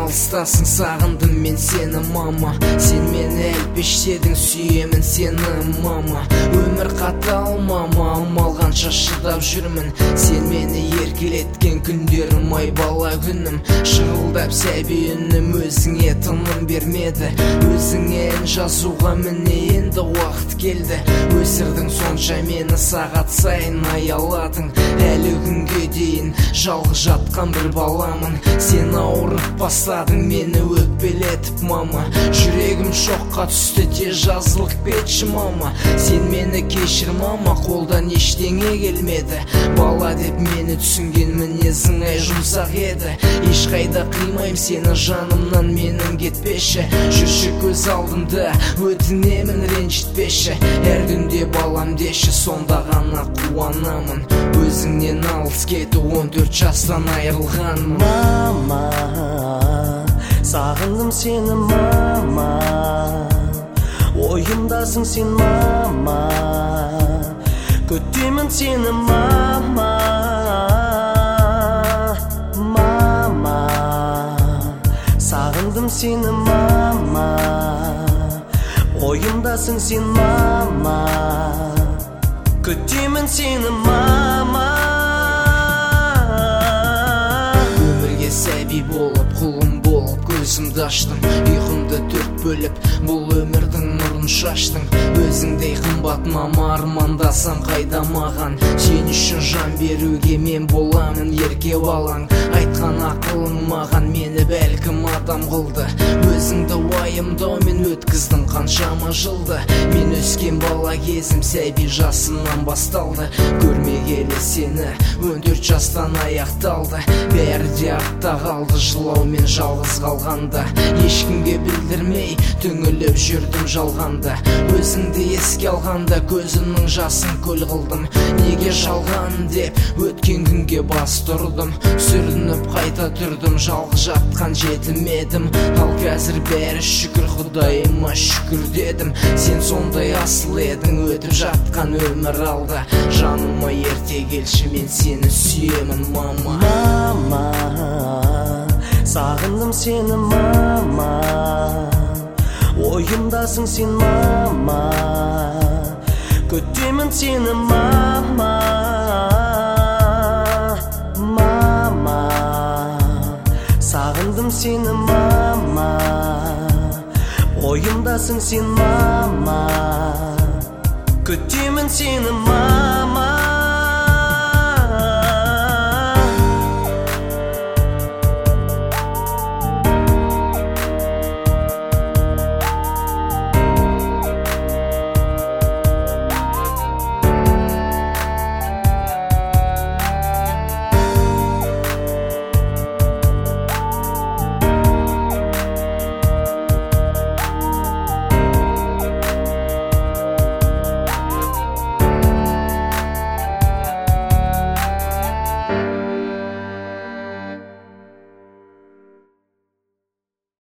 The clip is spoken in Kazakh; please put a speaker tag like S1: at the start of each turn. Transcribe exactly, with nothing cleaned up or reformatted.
S1: алыстасың, сағындым мен сені мама. Сен мені әлпештедің, сүйемін сені мама. Өмір қатал мама, алмалғанша шыдап жүрмін. Сен мені еркелеткен күндерім, ай бала күнім. Шырылдап сәби үнім, өзіңе тыным бермеді. Өзіңе ән жазуға міне енді уақыт келді. Өсірдің сонша мені, сағат сайын аяладың. Әлі күнге дейін жалғыз жатқан бір баламын. Сен ауырып бастадың мені өкпелетіп мама. Жүрегім шоққа түсті, тез жазылық бетші мама. Сен мені кешір мама, қолдан ештеңе келмеді. Бала деп мені түсінген мінезің ай жұмсақ еді. Ешқайда қимайым сені жанымнан, менің кетпеші. Жүрші көз алдымда, өтінемін ренжітпеші. Әр күнде балам деші, сонда ғана қуанамын. Өзіңнен алыс кету он төрт жастан айырылған
S2: мама. Сағындым сені мама, ойымдасың сен мама. Күтемін сені мама. Мама, сағындым сені мама, ойымдасың сен мама. Күтемін сені мама.
S1: Өмірге сәби болып, құлым болып көзімді аштың. Ұйқымды төрт бөліп, бұл өмірдің нұрын шаштың. Өзіңдей қымбат мама, армандасаң қайда маған. Сен үшін жан беруге мен боламын ерке балаң. Айтқан ақылың маған мені бәлкім адам қылды. Өзіңді уайымдаумен өткіздің қаншама жылды. Мен өскен бала кезім сәби жасымнан басталды. Көрмегелі сені он төрт жастан аяқталды. Бәрі де артта қалды, жылаумен жалғыз қалғанда. Ешкімге білдірмей түңіліп жүрдім жалғанда. Өзіңді еске алғанда көзімнің жасын көл қылдым. Неге жалған деп өткен күнге бас тұрдым. Сүрініп қайта тұрдым, жалғыз жатқан жетім едім. Ал қазір бәрі шүкір, Құдайыма шүкір дедім. Сен сондай асыл едің, өтіп жатқан өмір алда. Жаныма ерте келші, мен сені сүйемін мама.
S2: Мама, сағындым сені мама, ойымдасың сен мама. Күтемін сені мама. Мама, сағындым сені мама, ойымдасың сен мама. Күтемін сені мама.